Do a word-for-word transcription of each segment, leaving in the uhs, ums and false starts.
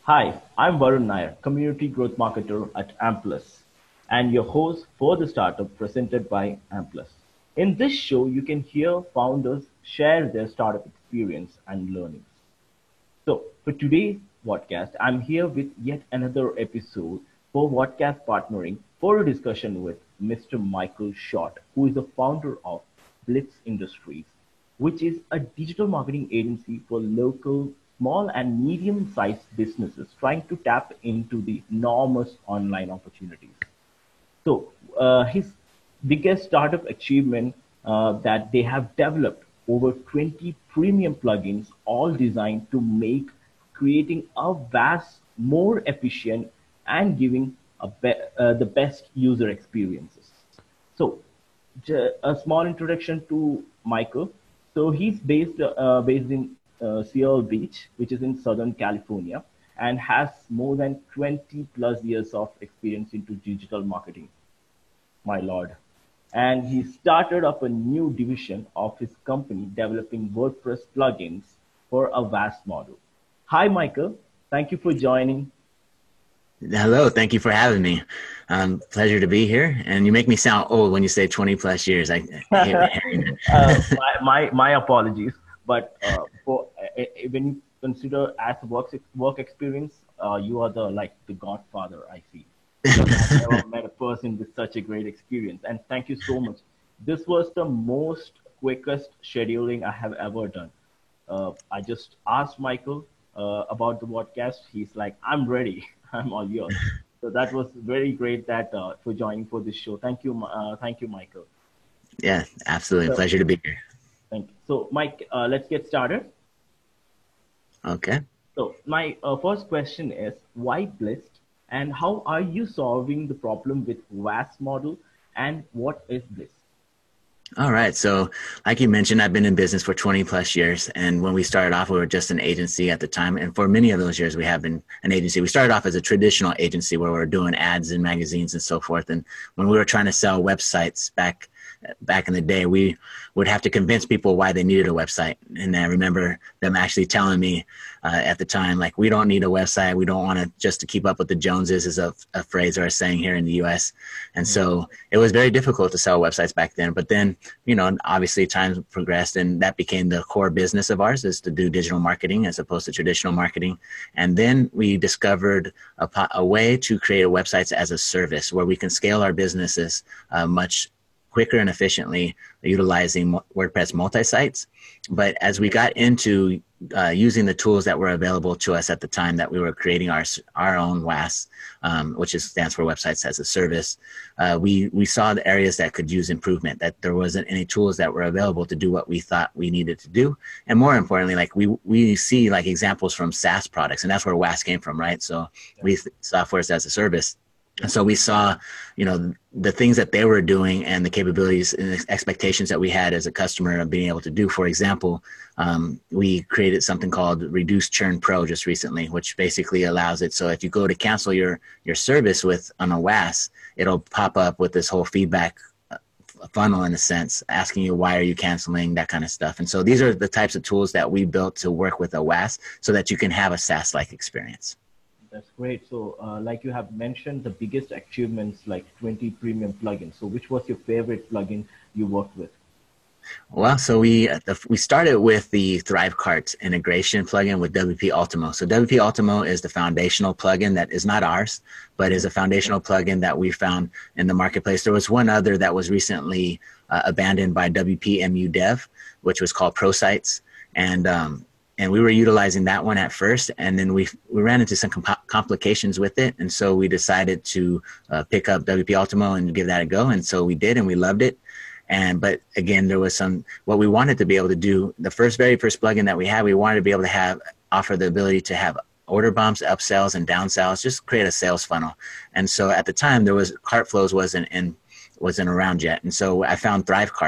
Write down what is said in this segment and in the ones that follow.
Hi, I'm Varun Nair, Community Growth Marketer at Amplus, and your host for the startup presented by Amplus. In this show, you can hear founders share their startup experience and learnings. So, for today's podcast, I'm here with yet another episode for Vodcast Partnering for a discussion with mister Michael Short, who is the founder of Blitz Industries, which is a digital marketing agency for local small and medium sized businesses trying to tap into the enormous online opportunities. So uh, his biggest startup achievement uh, that they have developed over twenty premium plugins, all designed to make creating a vast more efficient and giving a be- uh, the best user experiences. So j- a small introduction to Michael. So he's based uh, based in uh, Seal Beach, which is in Southern California, and has more than twenty plus years of experience into digital marketing, my lord. And he started up a new division of his company developing WordPress plugins for a vast model. Hi, Michael. Thank you for joining. Hello, thank you for having me. Um, pleasure to be here. And you make me sound old when you say twenty plus years. I, I hate hearing uh, that. my, my, my apologies. But uh, for uh, uh, when you consider as work, work experience, uh, you are the like the godfather, I see. Because I've never met a person with such a great experience. And thank you so much. This was the most quickest scheduling I have ever done. Uh, I just asked Michael uh, about the podcast. He's like, I'm ready. I'm all yours. So that was very great that uh, for joining for this show. Thank you, uh, thank you, Michael. Yeah, absolutely. So, Pleasure to be here. thank you. So, Mike, uh, let's get started. Okay. So, my uh, first question is why Blist, and how are you solving the problem with V A S model, and what is Blist? All right. So like you mentioned, I've been in business for twenty plus years. And when we started off, we were just an agency at the time. And for many of those years, we have been an agency. We started off as a traditional agency where we were doing ads in magazines and so forth. And when we were trying to sell websites back back in the day, we would have to convince people why they needed a website. And I remember them actually telling me uh, at the time, like, we don't need a website. We don't want to just to keep up with the Joneses is a, a phrase or a saying here in the U S. And so it was very difficult to sell websites back then. But then, you know, obviously times progressed and that became the core business of ours, is to do digital marketing as opposed to traditional marketing. And then we discovered a, a way to create websites as a service where we can scale our businesses uh, much quicker and efficiently utilizing WordPress multi-sites. But as we got into uh, using the tools that were available to us at the time that we were creating our our own W A S, um, which is, stands for Websites as a Service, uh, we, we saw the areas that could use improvement, that there wasn't any tools that were available to do what we thought we needed to do. And more importantly, like we, we see like examples from SaaS products, and that's where W A S came from, right? So we software as a service. And so we saw, you know, the things that they were doing and the capabilities and expectations that we had as a customer of being able to do. For example, um, we created something called Reduce Churn Pro just recently, which basically allows it. So if you go to cancel your, your service with on a W A S, it'll pop up with this whole feedback funnel in a sense, asking you, why are you canceling, that kind of stuff. And so these are the types of tools that we built to work with a W A S so that you can have a SaaS-like experience. That's great. So, uh, like you have mentioned, the biggest achievements like twenty premium plugins. So, which was your favorite plugin you worked with? Well, so we we started with the ThriveCart integration plugin with W P Ultimo. So W P Ultimo is the foundational plugin that is not ours, but is a foundational plugin that we found in the marketplace. There was one other that was recently uh, abandoned by W P M U Dev, which was called ProSites, and um, and we were utilizing that one at first, and then we we ran into some comp- complications with it, and so we decided to uh, pick up W P Ultimo and give that a go, and so we did, and we loved it. And but again, there was some what we wanted to be able to do. The first, very first plugin that we had, we wanted to be able to have offer the ability to have order bumps, upsells, and downsells, just create a sales funnel. And so at the time, there was Cart Flows wasn't in wasn't around yet, and so I found ThriveCart.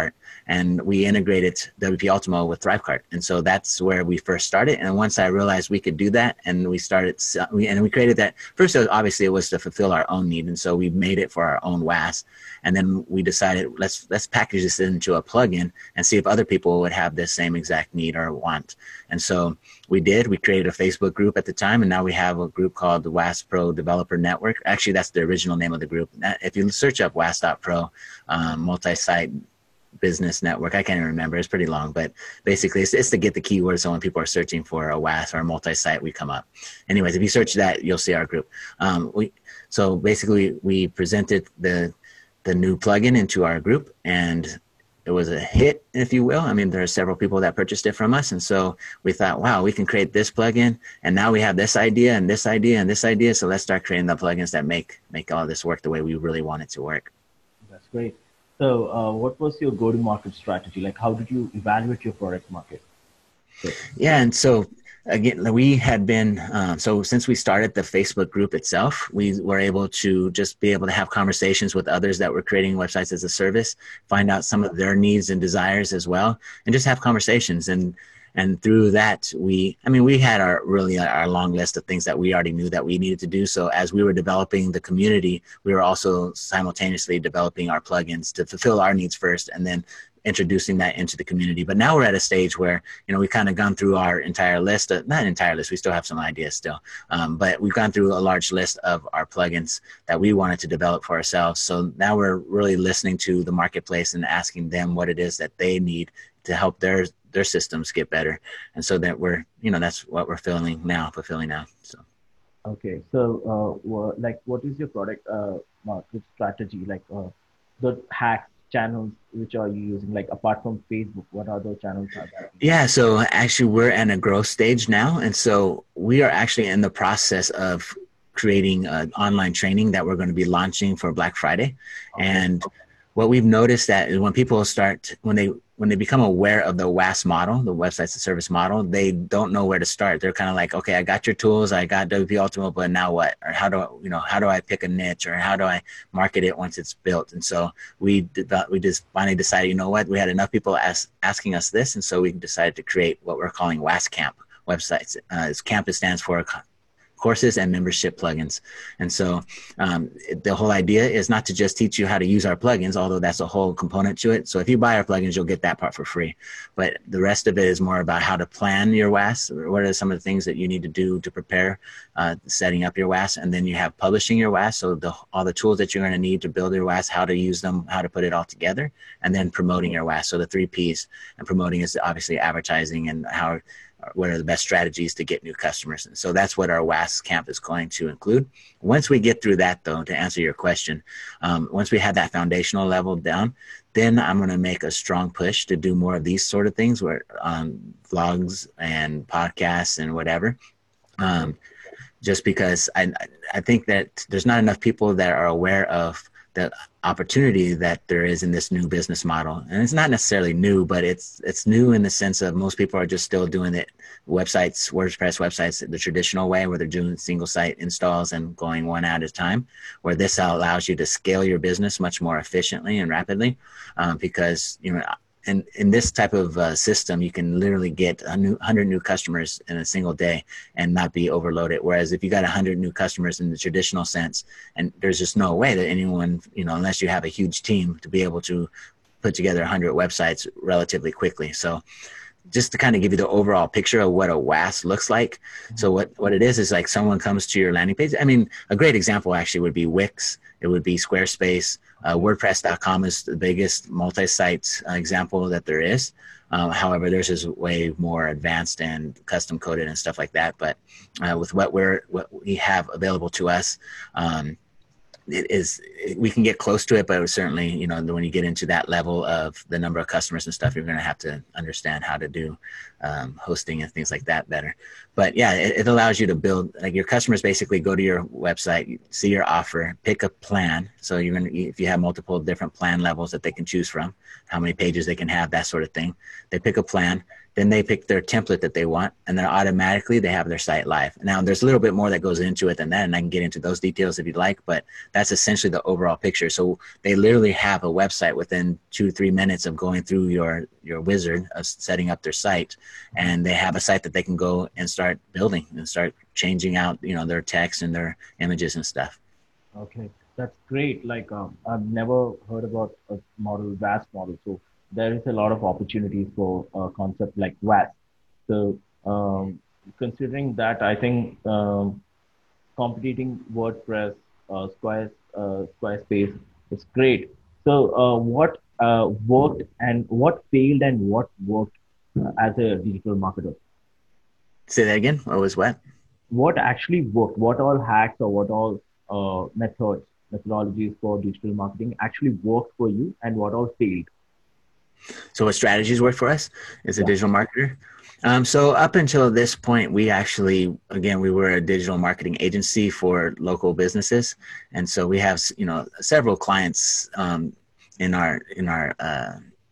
and we integrated W P Ultimo with ThriveCart. And so that's where we first started. And once I realized we could do that, and we started, we, and we created that, first, obviously it was to fulfill our own need. And so we made it for our own W A S. And then we decided, let's, let's package this into a plugin and see if other people would have this same exact need or want. And so we did, we created a Facebook group at the time, and now we have a group called the W A S Pro Developer Network. Actually, that's the original name of the group. If you search up W A S dot pro, um, multi-site business network, I can't even remember, it's pretty long, but basically it's, it's to get the keywords. So when people are searching for a W A S or a multi-site, we come up. Anyways, if you search that, you'll see our group. Um, we, so basically we presented the, the new plugin into our group, and it was a hit, if you will. I mean, there are several people that purchased it from us. And so we thought, wow, we can create this plugin, and now we have this idea and this idea and this idea. So let's start creating the plugins that make, make all this work the way we really want it to work. That's great. So uh, what was your go-to-market strategy? Like, how did you evaluate your product market? So, yeah. And so again, we had been, um, so since we started the Facebook group itself, we were able to just be able to have conversations with others that were creating websites as a service, find out some of their needs and desires as well, and just have conversations. And And through that, we, I mean, we had our really our long list of things that we already knew that we needed to do. So as we were developing the community, we were also simultaneously developing our plugins to fulfill our needs first, and then introducing that into the community. But now we're at a stage where, you know, we've kind of gone through our entire list, of, not entire list, we still have some ideas still, um, but we've gone through a large list of our plugins that we wanted to develop for ourselves. So now we're really listening to the marketplace and asking them what it is that they need to help their their systems get better. And so that we're, you know, that's what we're filling now, fulfilling now. So. Okay. So uh, well, like, what is your product uh, market strategy? Like uh, the hacks channels, which are you using? Like, apart from Facebook, what other channels are there? Yeah. So actually we're in a growth stage now. And so we are actually in the process of creating an online training that we're going to be launching for Black Friday. Okay. And what we've noticed that is when people start, when they, when they become aware of the W A S model, the websites as a service model, they don't know where to start. They're kind of like, okay, I got your tools, I got W P Ultimo, but now what? Or how do I, you know, how do I pick a niche, or how do I market it once it's built? And so we did, we just finally decided, you know what, we had enough people ask, asking us this, and so we decided to create what we're calling W A S Camp websites. Uh, Camp stands for courses and membership plugins. And so um, the whole idea is not to just teach you how to use our plugins, although that's a whole component to it. So if you buy our plugins, you'll get that part for free. But the rest of it is more about how to plan your W A S. What are some of the things that you need to do to prepare uh, setting up your W A S? And then you have publishing your W A S. So the, all the tools that you're going to need to build your W A S, how to use them, how to put it all together, and then promoting your W A S. So the three Ps, and promoting is obviously advertising and how, what are the best strategies to get new customers. And so that's what our W A S camp is going to include. Once we get through that, though, to answer your question, um, once we have that foundational level down, then I'm going to make a strong push to do more of these sort of things, where um, vlogs and podcasts and whatever. Um, just because I, I think that there's not enough people that are aware of the opportunity that there is in this new business model. And it's not necessarily new, but it's it's new in the sense of most people are just still doing it, websites, WordPress websites, the traditional way, where they're doing single site installs and going one at a time, where this allows you to scale your business much more efficiently and rapidly, um, because, you know, in, in this type of uh, system, you can literally get a new, one hundred new customers in a single day and not be overloaded. Whereas if you got one hundred new customers in the traditional sense, and there's just no way that anyone, you know, unless you have a huge team, to be able to put together one hundred websites relatively quickly. So just to kind of give you the overall picture of what a W A S looks like. Mm-hmm. So what, what it is, is like someone comes to your landing page. I mean, a great example actually would be Wix. It would be Squarespace. Uh, WordPress dot com is the biggest multi-site uh, example that there is. Um, however, theirs is way more advanced and custom coded and stuff like that. But uh, with what we're what we have available to us, um, it is we can get close to it, but it certainly, you know, when you get into that level of the number of customers and stuff, you're going to have to understand how to do um, hosting and things like that better. But yeah, it, it allows you to build, like, your customers basically go to your website, see your offer, pick a plan. So you're going to, if you have multiple different plan levels that they can choose from, how many pages they can have, that sort of thing, they pick a plan. then they pick their template that they want, and then automatically they have their site live. Now, there's a little bit more that goes into it than that, and I can get into those details if you'd like, but that's essentially the overall picture. So they literally have a website within two, three minutes of going through your, your wizard of setting up their site, and they have a site that they can go and start building and start changing out, you know, their text and their images and stuff. Okay, that's great. Like, um, I've never heard about a model, V A S model. So there is a lot of opportunities for a concept like V A S. So um, considering that, I think um, competing WordPress, uh, Square, uh, Squarespace is great. So uh, what uh, worked and what failed and what worked uh, as a digital marketer? Say that again. What was what? What actually worked? What all hacks or what all uh, methods, methodologies for digital marketing actually worked for you, and what all failed? So what strategies work for us as a yeah. digital marketer? Um, so up until this point, we actually, again, we were a digital marketing agency for local businesses. And so we have, you know, several clients um, in our, in our, uh,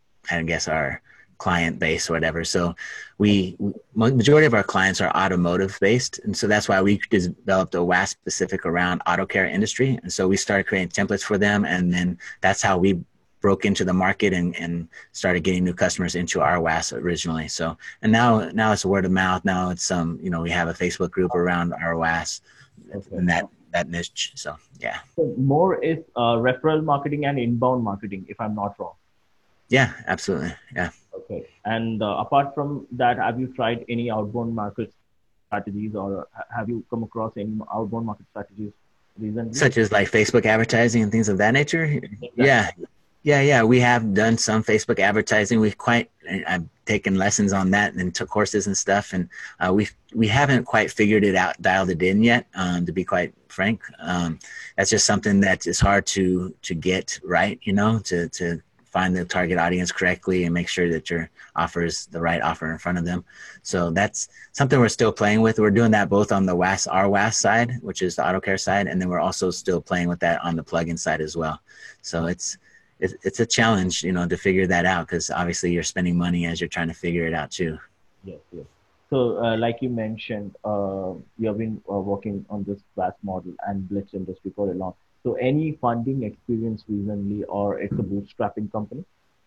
I guess our client base or whatever. So we, majority of our clients are automotive based. And so that's why we developed a W A S specific around auto care industry. And so we started creating templates for them. And then that's how we broke into the market and, and started getting new customers into our W A S originally. So, and now, now it's word of mouth. Now it's, um, you know, we have a Facebook group around our W A S okay. and that, that niche. So, yeah. So more is uh, referral marketing and inbound marketing, if I'm not wrong. Yeah, absolutely. Yeah. Okay. And uh, apart from that, have you tried any outbound market strategies, or have you come across any outbound market strategies recently? Such as like Facebook advertising and things of that nature? Exactly. Yeah. Yeah, yeah, we have done some Facebook advertising. We've quite, I've taken lessons on that and took courses and stuff, and uh, we we haven't quite figured it out, dialed it in yet. Um, to be quite frank, um, that's just something that is hard to to get right. You know, to to find the target audience correctly and make sure that your offer is the right offer in front of them. So that's something we're still playing with. We're doing that both on the W A S, our W A S side, which is the auto care side, and then we're also still playing with that on the plugin side as well. So it's it's a challenge, you know, to figure that out, because obviously you're spending money as you're trying to figure it out too. Yes, yes. So uh, like you mentioned, uh, you have been uh, working on this V A S model and Blitz industry for a long. So any funding experience recently, or it's a bootstrapping company?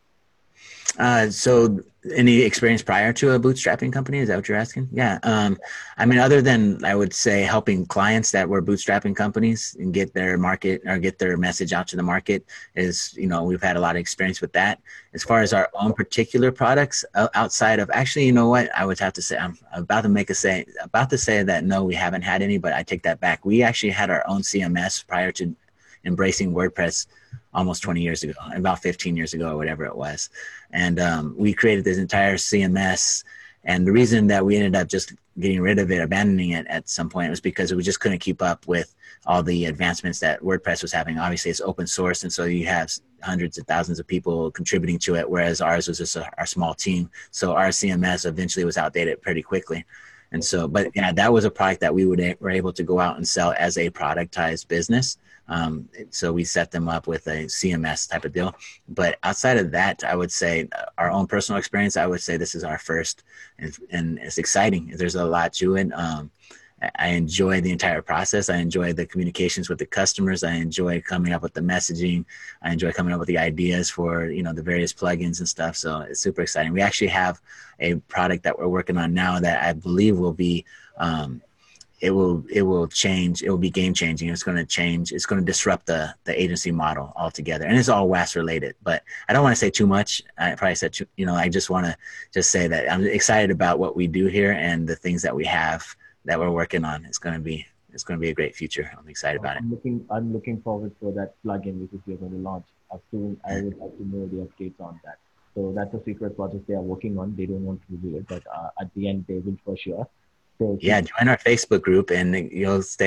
Uh, so any experience prior to a bootstrapping company? Is that what you're asking? Yeah. Um, I mean, other than I would say helping clients that were bootstrapping companies and get their market or get their message out to the market is, you know, we've had a lot of experience with that. As far as our own particular products uh, outside of, actually, you know what, I would have to say, I'm about to make a say, about to say that no, we haven't had any, but I take that back. We actually had our own C M S prior to embracing WordPress almost twenty years ago, about fifteen years ago or whatever it was. And um, we created this entire C M S. And the reason that we ended up just getting rid of it, abandoning it at some point, was because we just couldn't keep up with all the advancements that WordPress was having. Obviously, it's open source, and so you have hundreds of thousands of people contributing to it, whereas ours was just a, our small team. So our C M S eventually was outdated pretty quickly. And so, but yeah, that was a product that we would, were able to go out and sell as a productized business. Um, so we set them up with a C M S type of deal. But outside of that, I would say our own personal experience, I would say this is our first, and, and it's exciting. There's a lot to it. Um, I enjoy the entire process. I enjoy the communications with the customers. I enjoy coming up with the messaging. I enjoy coming up with the ideas for, you know, the various plugins and stuff. So it's super exciting. We actually have a product that we're working on now that I believe will be, um, it will, it will change. It will be game changing. It's going to change. It's going to disrupt the, the agency model altogether. And it's all W A S related, but I don't want to say too much. I probably said, too, you know, I just want to just say that I'm excited about what we do here and the things that we have that we're working on. It's going to be, it's going to be a great future. I'm excited about I'm it. Looking, I'm looking forward for that plugin which you're going to launch. As soon I would like to know the updates on that. So that's a secret project they are working on. They don't want to reveal it, but uh, at the end they will for sure. So yeah, join our Facebook group and you'll stay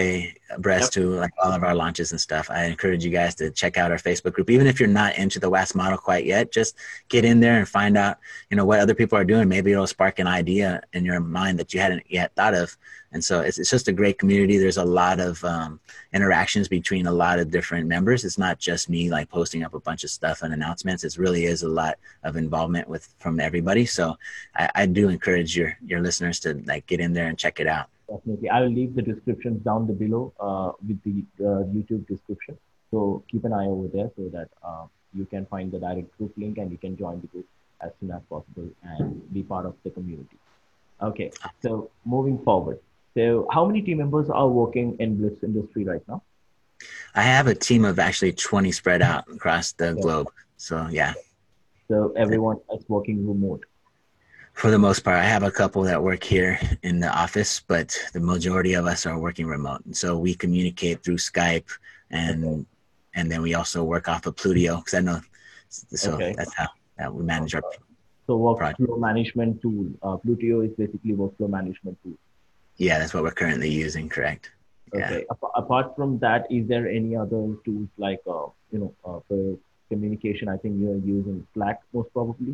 abreast Yep. to like all of our launches and stuff. I encourage you guys to check out our Facebook group. Even if you're not into the W A S model quite yet, just get in there and find out, you know, what other people are doing. Maybe it'll spark an idea in your mind that you hadn't yet thought of. And so it's, it's just a great community. There's a lot of um, interactions between a lot of different members. It's not just me like posting up a bunch of stuff and announcements. It really is a lot of involvement with from everybody. So I, I do encourage your your listeners to like get in there and check it out. Definitely. I will leave the descriptions down the below uh, with the uh, YouTube description. So keep an eye over there so that uh, you can find the direct group link and you can join the group as soon as possible and be part of the community. Okay. So moving forward. So how many team members are working in Bliss industry right now? I have a team of actually twenty spread out across the Okay. globe. So yeah. So everyone is working remote. For the most part, I have a couple that work here in the office, but the majority of us are working remote. And so we communicate through Skype, and Okay. and then we also work off of Plutio because I know. So Okay. that's how that we manage our So project. workflow management tool. Uh, Plutio is basically workflow management tool. Yeah, that's what we're currently using. Correct. Yeah. Okay. Ap- apart from that, is there any other tools like uh, you know uh, for communication? I think you're using Slack most probably.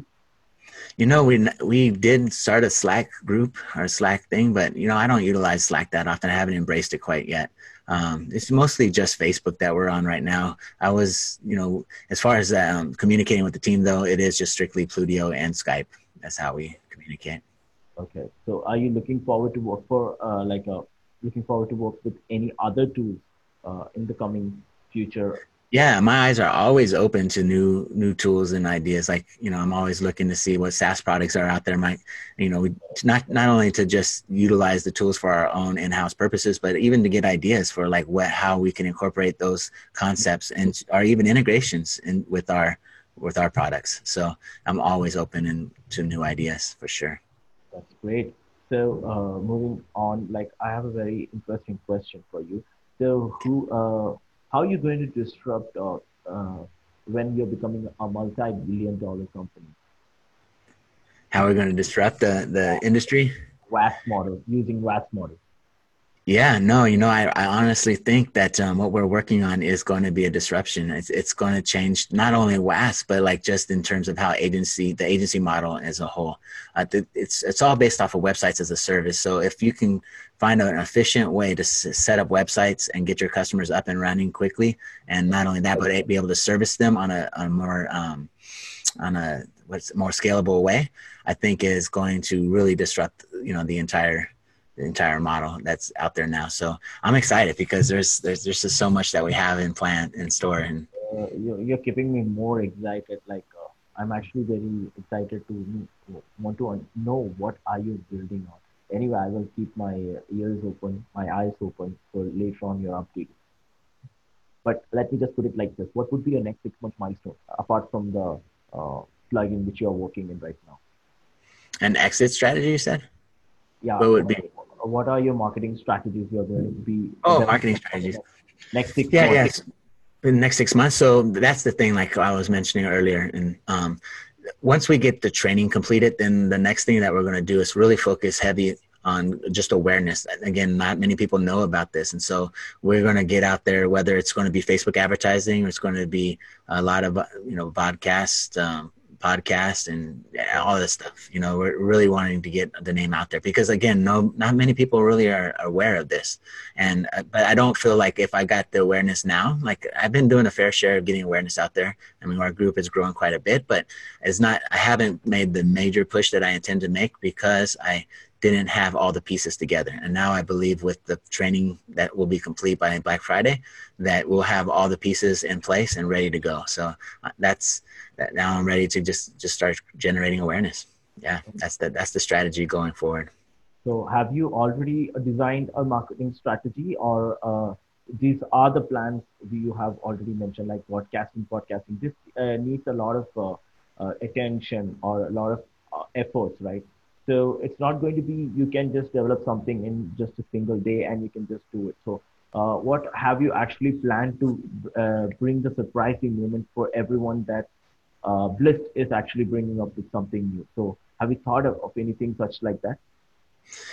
You know, we we did start a Slack group or Slack thing, but you know, I don't utilize Slack that often. I haven't embraced it quite yet. Um, it's mostly just Facebook that we're on right now. I was, you know, as far as um, communicating with the team, though, it is just strictly Plutio and Skype. That's how we communicate. Okay. So are you looking forward to work for uh, like uh, looking forward to work with any other tools uh, in the coming future? Yeah, my eyes are always open to new new tools and ideas. Like, you know, I'm always looking to see what SaaS products are out there. My, you know, we, not not only to just utilize the tools for our own in-house purposes, but even to get ideas for like what how we can incorporate those concepts and or even integrations in with our with our products. So I'm always open and to new ideas for sure. That's great. So uh, moving on, like I have a very interesting question for you. So who, uh, how are you going to disrupt uh, uh, when you're becoming a multi-billion dollar company? How we're going to disrupt the the industry? W A S model, using W A S model. Yeah, no, you know, I, I honestly think that um, what we're working on is going to be a disruption. It's it's going to change not only W A S, but like just in terms of how agency, the agency model as a whole. Uh, th- it's it's all based off of websites as a service. So if you can find an efficient way to s- set up websites and get your customers up and running quickly, and not only that, but be able to service them on a, on a more um, on a what's more scalable way, I think is going to really disrupt, you know, the entire the entire model that's out there now. So I'm excited because there's there's there's just so much that we have in plan in store. And Uh, you're, you're keeping me more excited. Like uh, I'm actually very excited to to want to un- know what are you building on. Anyway, I will keep my uh, ears open, my eyes open for later on your update. But let me just put it like this: what would be your next six month milestone apart from the uh, plugin which you're working in right now? an exit strategy, you said? Yeah, What would what, be? what are your marketing strategies you're going to be Oh, marketing developing for the strategies. next, next six Yeah, months? yes. In the next six months. So that's the thing, like I was mentioning earlier. And um, once we get the training completed, then the next thing that we're going to do is really focus heavy on just awareness. Again, not many people know about this. And so we're going to get out there, whether it's going to be Facebook advertising or it's going to be a lot of, you know, podcast, um, podcast and all this stuff. You know, we're really wanting to get the name out there because again, no, not many people really are aware of this. And, uh, but I don't feel like if I got the awareness now, like I've been doing a fair share of getting awareness out there. I mean, our group has grown quite a bit, but it's not, I haven't made the major push that I intend to make because I didn't have all the pieces together. And now I believe with the training that will be complete by Black Friday, that we'll have all the pieces in place and ready to go. So uh, that's that. Now I'm ready to just, just start generating awareness. Yeah, that's the, that's the strategy going forward. So have you already uh, designed a marketing strategy or uh, these are the plans you have already mentioned, like podcasting, podcasting. This uh, needs a lot of uh, uh, attention or a lot of uh, efforts, right? So it's not going to be, you can just develop something in just a single day and you can just do it. So uh, what have you actually planned to uh, bring the surprising moment for everyone that uh, Bliss is actually bringing up with something new? So have you thought of, of anything such like that?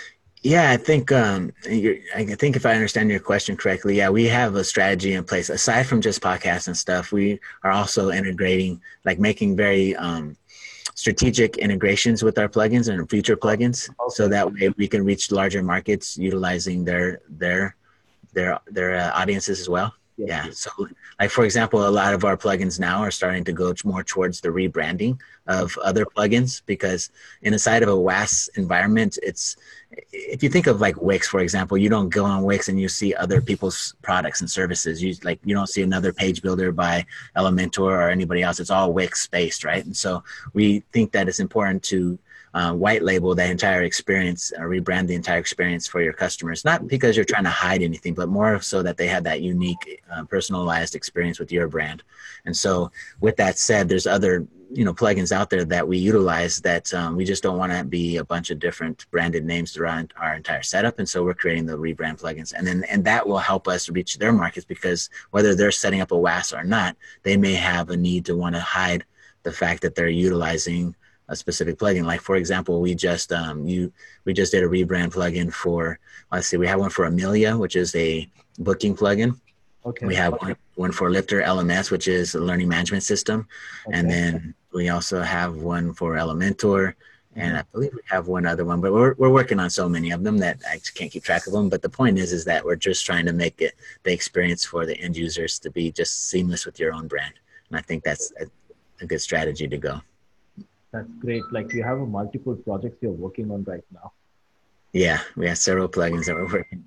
Yeah, I think um, you're, I think if I understand your question correctly, yeah, we have a strategy in place. Aside from just podcasts and stuff, we are also integrating, like making very um, strategic integrations with our plugins and future Oh, plugins, so okay. that way we can reach larger markets utilizing their their their their uh, audiences as well. Yes, Yeah. yes. So, like for example, a lot of our plugins now are starting to go more towards the rebranding of other plugins because inside of a W A S environment, it's if you think of like Wix, for example, you don't go on Wix and you see other people's products and services. You like you don't see another page builder by Elementor or anybody else. It's all Wix based, right? And so we think that it's important to uh, white label that entire experience, uh, rebrand the entire experience for your customers, not because you're trying to hide anything, but more so that they have that unique, uh, personalized experience with your brand. And so with that said, there's other, you know, plugins out there that we utilize that um, we just don't want to be a bunch of different branded names throughout our entire setup. And so we're creating the rebrand plugins, and then, and that will help us reach their markets because whether they're setting up a W A S or not, they may have a need to want to hide the fact that they're utilizing a specific plugin. Like for example, we just um, you we just did a rebrand plugin for, let's see, we have one for Amelia, which is a booking plugin. We Okay. have one, one for Lifter L M S, which is a learning management system, and Okay. then we also have one for Elementor, and Mhm. I believe we have one other one. But we're we're working on so many of them that I just can't keep track of them. But the point is, is that we're just trying to make it the experience for the end users to be just seamless with your own brand, and I think that's a, a good strategy to go. That's great. Like you have a multiple projects you're working on right now. Yeah, we have several plugins that we're working.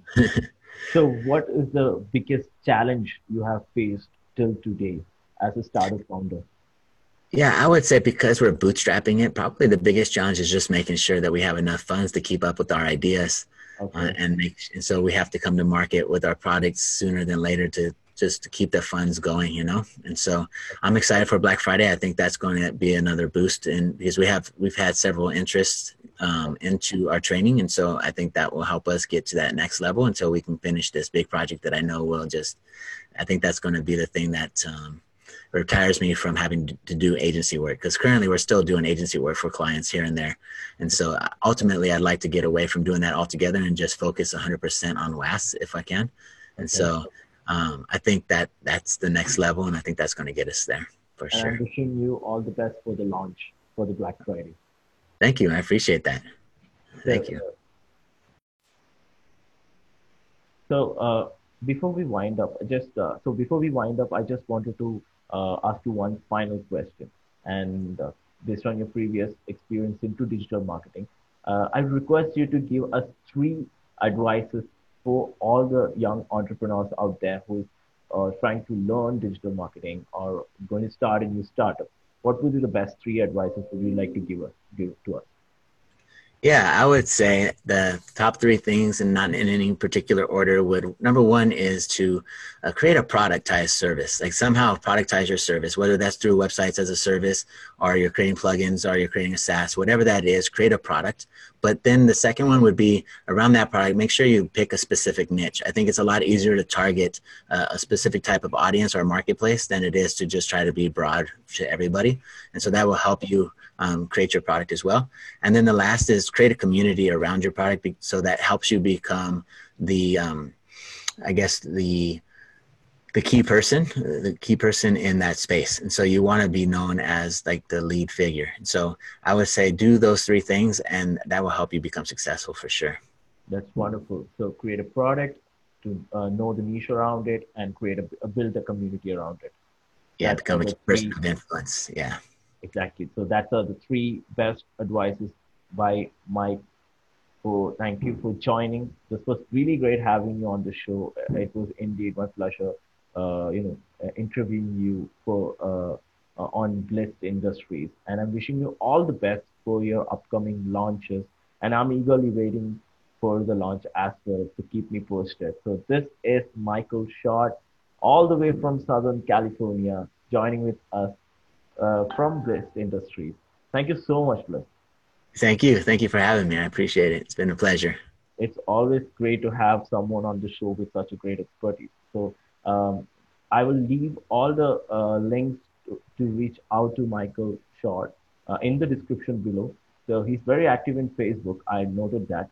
So, what is the biggest challenge you have faced till today as a startup founder? Yeah, I would say because we're bootstrapping it, probably the biggest challenge is just making sure that we have enough funds to keep up with our ideas, uh, Okay. and make. And so we have to come to market with our products sooner than later to just to keep the funds going, you know. And so I'm excited for Black Friday. I think that's going to be another boost, and because we have we've had several interests um, into our training, and so I think that will help us get to that next level until we can finish this big project that I know will just. I think that's going to be the thing that. Um, retires me from having to do agency work because currently we're still doing agency work for clients here and there. And so uh, ultimately I'd like to get away from doing that altogether and just focus one hundred percent on W A S if I can. And Okay. so um, I think that that's the next level, and I think that's going to get us there for And I'm sure. wishing you all the best for the launch for the Black Friday. Thank you. I appreciate that. Thank you. So, so uh, before we wind up, just uh, so before we wind up, I just wanted to uh, ask you one final question. And uh, based on your previous experience into digital marketing, uh, I request you to give us three advices for all the young entrepreneurs out there who are trying to learn digital marketing or going to start a new startup. What would be the best three advices would you like to give us give to us? Yeah, I would say the top three things, and not in any particular order, would number one is to uh, create a productized service. Like somehow productize your service, whether that's through websites as a service, or you're creating plugins, or you're creating a SaaS, whatever that is, create a product. But then the second one would be around that product, make sure you pick a specific niche. I think it's a lot easier to target uh, a specific type of audience or marketplace than it is to just try to be broad to everybody. And so that will help you um, create your product as well. And then the last is create a community around your product, so that helps you become the, um, I guess the the key person, the key person in that space. And so you want to be known as like the lead figure. And so I would say do those three things, and that will help you become successful for sure. That's wonderful. So create a product to uh, know the niche around it and create a, a build a community around it. Yeah, That's are become a the key person three of influence. Yeah. exactly. So that's are the three best advices by Mike. So thank you for joining. This was really great having you on the show. Uh, It was indeed my pleasure, uh, you know, uh, interviewing you for uh, uh, on Bliss Industries. And I'm wishing you all the best for your upcoming launches. And I'm eagerly waiting for the launch as well to keep me posted. So this is Michael Short, all the way from Southern California, joining with us uh, from Bliss Industries. Thank you so much, Bliss. Thank you. Thank you for having me. I appreciate it. It's been a pleasure. It's always great to have someone on the show with such a great expertise. So um, I will leave all the uh, links to, to reach out to Michael Short uh, in the description below. So he's very active in Facebook. I noted that.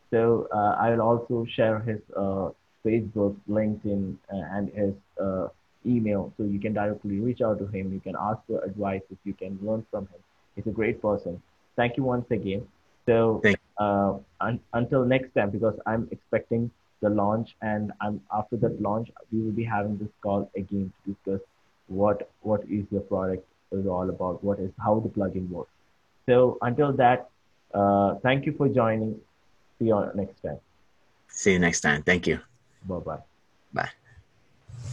So uh, I will also share his uh, Facebook, LinkedIn, uh, and his uh, email, so you can directly reach out to him. You can ask for advice if you can learn from him. He's a great person. Thank you once again. So Thank uh, un- until next time, because I'm expecting the launch, and I'm after that launch, we will be having this call again to discuss what what is your product is all about, what is how the plugin works. So until that, uh, thank you for joining. See you next time. See you next time. Thank you. Bye bye. Bye.